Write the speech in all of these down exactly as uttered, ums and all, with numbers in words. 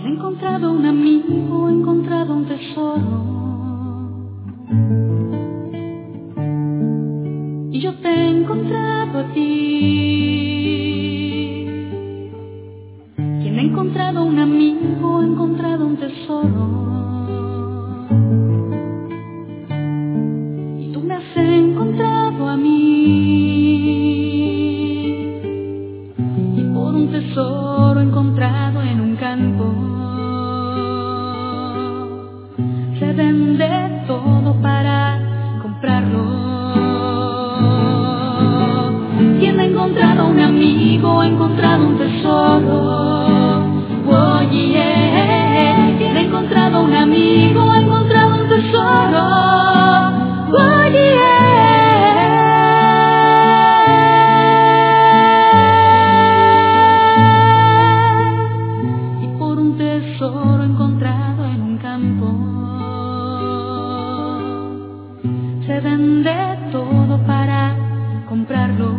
He encontrado un amigo, he encontrado un tesoro. Y yo te he encontrado a ti. Quien ha encontrado un amigo, ha encontrado un tesoro. Y tú me has encontrado a mí. Y por un tesoro encontrado en un campo, se vende todo para comprarlo. Quien ha encontrado un amigo, ha encontrado un tesoro. Oh, yeah. Quien ha encontrado un amigo, ha encontrado un tesoro. Oh, yeah. Y por un tesoro encontrado en un campo, se vende todo para comprarlo.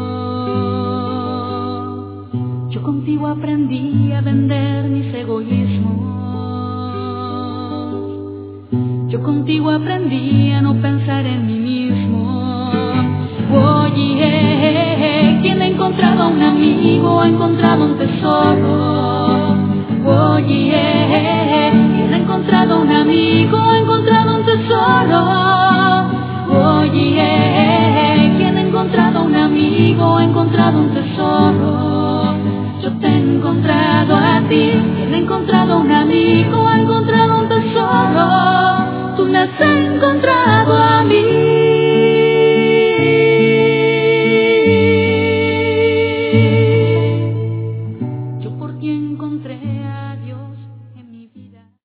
Yo contigo aprendí a vender mis egoísmos. Yo contigo aprendí a no pensar en mí mismo. Oye, quien ha encontrado a un amigo, ha encontrado un tesoro.